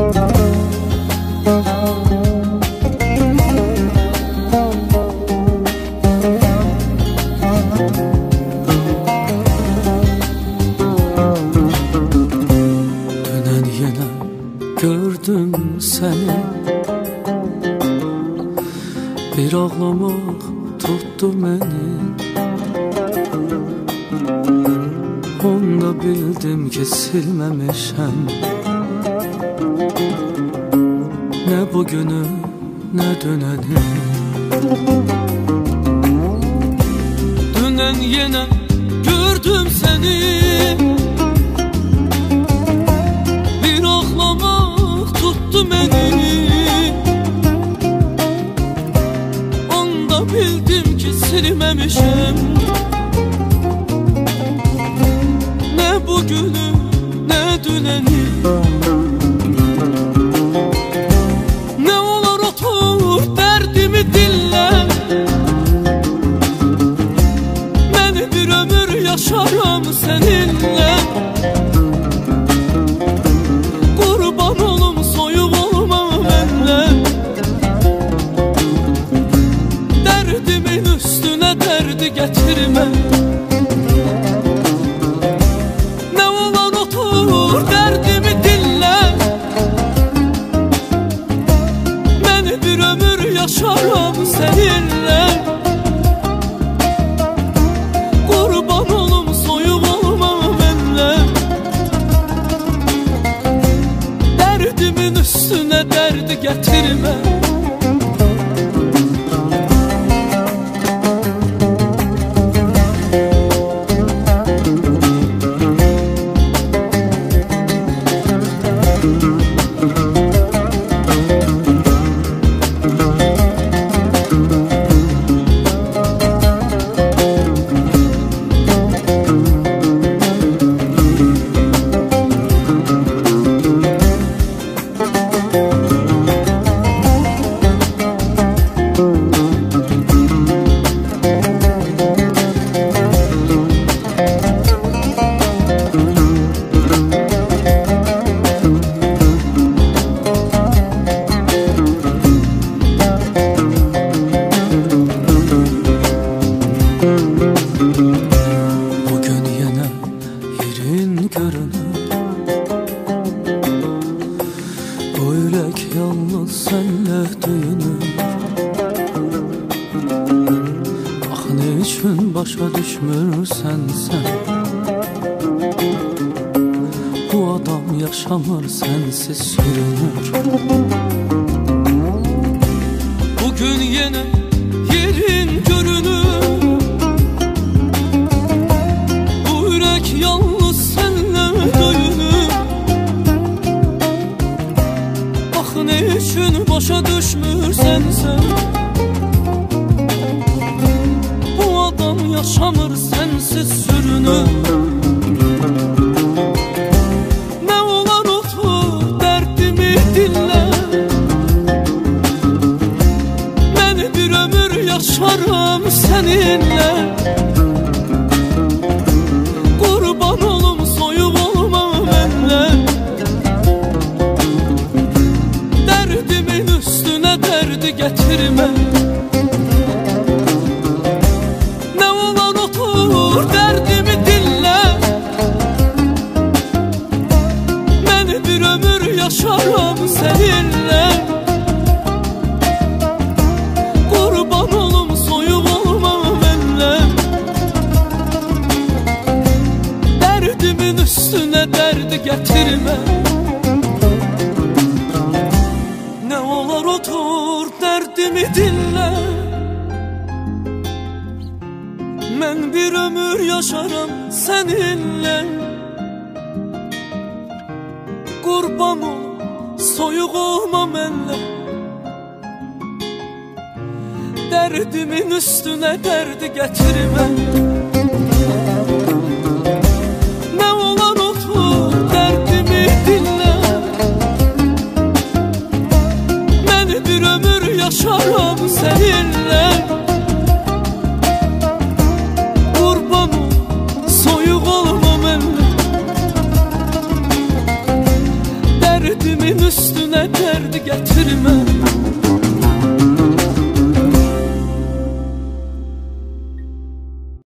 Gördüm seni, bir ağlamak tuttu beni. Onda bildim ki silmemişem ne bugünü ne döneni. Dünen yine gördüm seni, bir ağlamak tuttu beni. Onda bildim ki silmemişim ne bugünü ne döneni. Ne olur otur derdimi dinle, ben bir ömür yaşarım seninle. Kurban olum soyup olma benle, derdimin üstüne derdi getirme. Ne olur otur derdimi dinle, ben bir ömür yaşarım seninle. Kurban olum soyup olma benle, derdimin üstüne derdi getirme. Bugün yine yerin görünür, bu yürek yalnız senle döyünür. Ah ne için başa düşmürsen sen, bu adam yaşamır sensiz sürünür. Bugün yine yerin görünür, yalnız senle döyünür. Ah ne için başa düşmürsen sen, bu adam yaşamır sensiz sürünür. Ne olur otur derdimi dinle, ben bir ömür yaşarım seninle. Kurban olum soyup olma benle, derdimin üstüne derdi getirme. Ne olur otur derdimi dinle, ben bir ömür yaşarım seninle. Kurban olum soyup olma benle, derdimin üstüne derdi getirme. Ne olur otur derdimi dinle, ben bir ömür yaşarım seninle. Kurban ol soyup olma benle, derdimin üstüne derdi getirme.